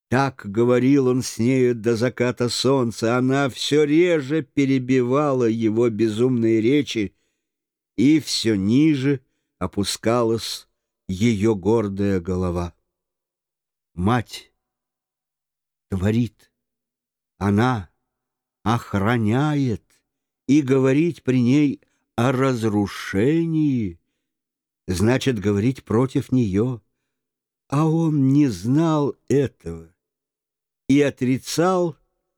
Так говорил он с нею до заката солнца. Она все реже перебивала его безумные речи, и все ниже опускалась ее гордая голова. Мать творит, она охраняет, и говорить при ней о разрушении значит говорить против нее, а он не знал этого и отрицал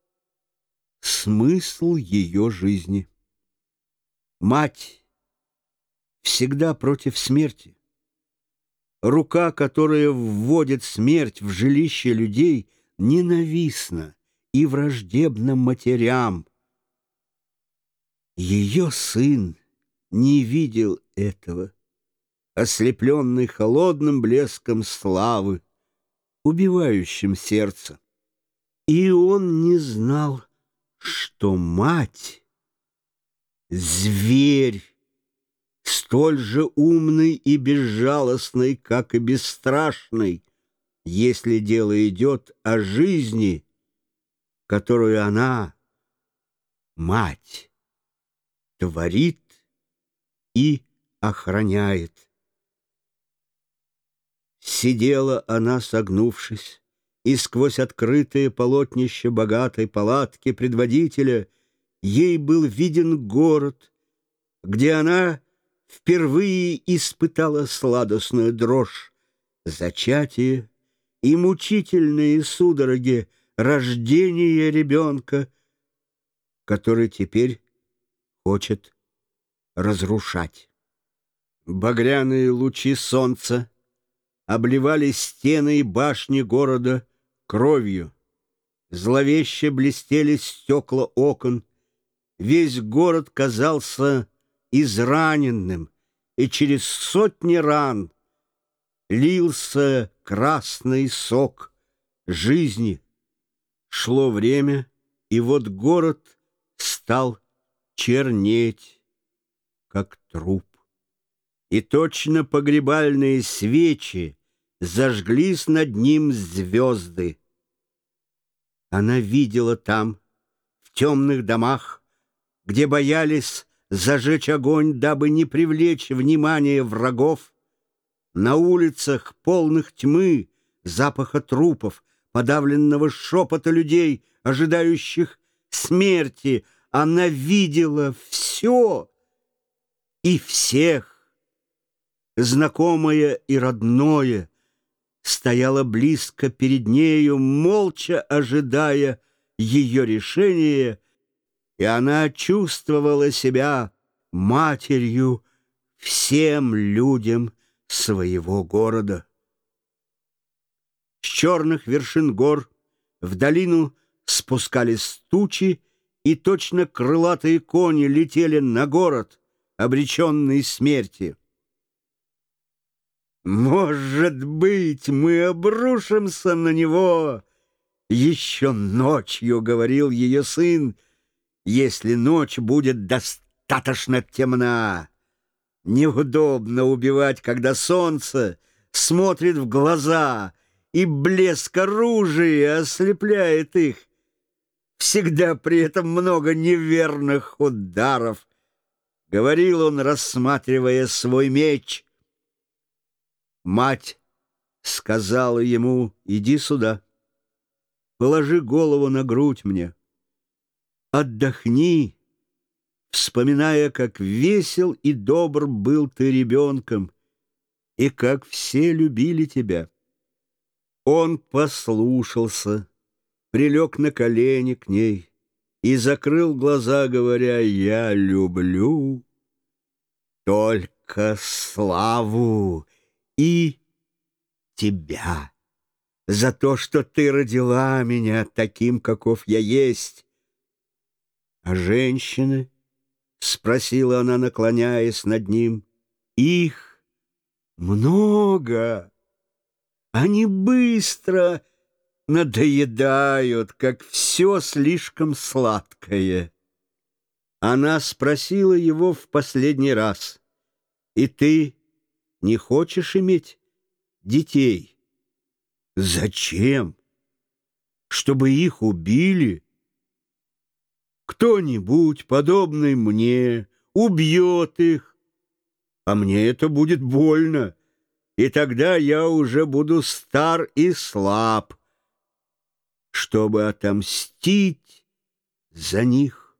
смысл ее жизни. Мать всегда против смерти. Рука, которая вводит смерть в жилище людей, ненавистна и враждебна матерям. Ее сын не видел этого, ослепленный холодным блеском славы, убивающим сердце. И он не знал, что мать — зверь, столь же умный и безжалостный, как и бесстрашный, если дело идет о жизни, которую она, мать, творит и охраняет. Сидела она, согнувшись, и сквозь открытое полотнище богатой палатки предводителя ей был виден город, где она впервые испытала сладостную дрожь, зачатие и мучительные судороги рождения ребенка, который теперь хочет разрушать. Багряные лучи солнца обливали стены и башни города кровью. Зловеще блестели стекла окон. Весь город казался израненным, и через сотни ран лился красный сок жизни. Шло время, и вот город стал чернеть, как труп. И точно погребальные свечи зажглись над ним звезды. Она видела там, в темных домах, где боялись зажечь огонь, дабы не привлечь внимание врагов, на улицах, полных тьмы, запаха трупов, подавленного шепота людей, ожидающих смерти, она видела все и всех. Знакомое и родное стояло близко перед нею, молча ожидая ее решения, и она чувствовала себя матерью всем людям своего города. С черных вершин гор в долину спускались тучи, и точно крылатые кони летели на город, обреченный смерти. «Может быть, мы обрушимся на него еще ночью», — говорил ее сын, «если ночь будет достаточно темна. Неудобно убивать, когда солнце смотрит в глаза, и блеск оружия ослепляет их. Всегда при этом много неверных ударов», — говорил он, рассматривая свой меч. Мать сказала ему: «Иди сюда, положи голову на грудь мне, отдохни, вспоминая, как весел и добр был ты ребенком, и как все любили тебя». Он послушался, прилег на колени к ней и закрыл глаза, говоря: «Я люблю только славу и тебя за то, что ты родила меня таким, каков я есть». «А женщины?» — спросила она, наклоняясь над ним. «Их много. Они быстро надоедают, как все слишком сладкое». Она спросила его в последний раз: «И ты не хочешь иметь детей?» «Зачем? чтобы их убили. Кто-нибудь, подобный мне, убьет их, а мне это будет больно, и тогда я уже буду стар и слаб, чтобы отомстить за них.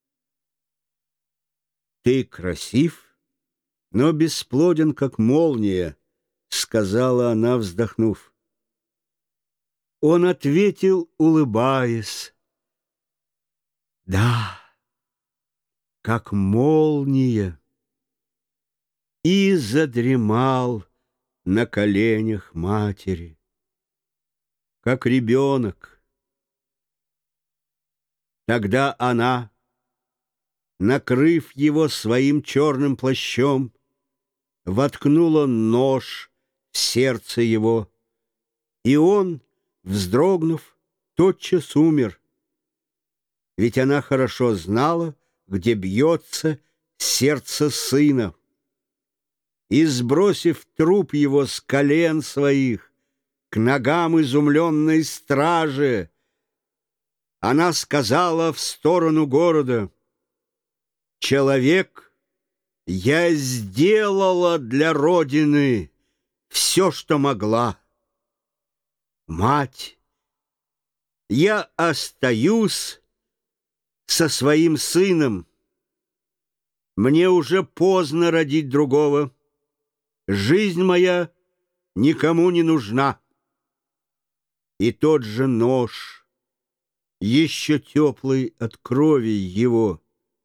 Ты красив, но бесплоден, как молния, — сказала она, вздохнув. Он ответил, улыбаясь: да, как молния, и задремал на коленях матери, как ребенок. Тогда она, накрыв его своим черным плащом, воткнула нож в сердце его, и он, вздрогнув, тотчас умер. Ведь она хорошо знала, где бьется сердце сына. И, сбросив труп его с колен своих к ногам изумленной стражи, она сказала в сторону города: «Человек, я сделала для Родины все, что могла. Мать, я остаюсь со своим сыном. Мне уже поздно родить другого. Жизнь моя никому не нужна». И тот же нож, еще теплый от крови его,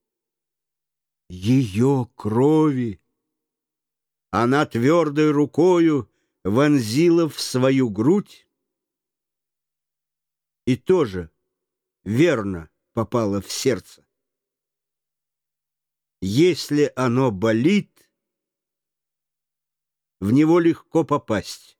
ее крови, она твердой рукою вонзила в свою грудь и тоже верно попала в сердце. Если оно болит, в него легко попасть.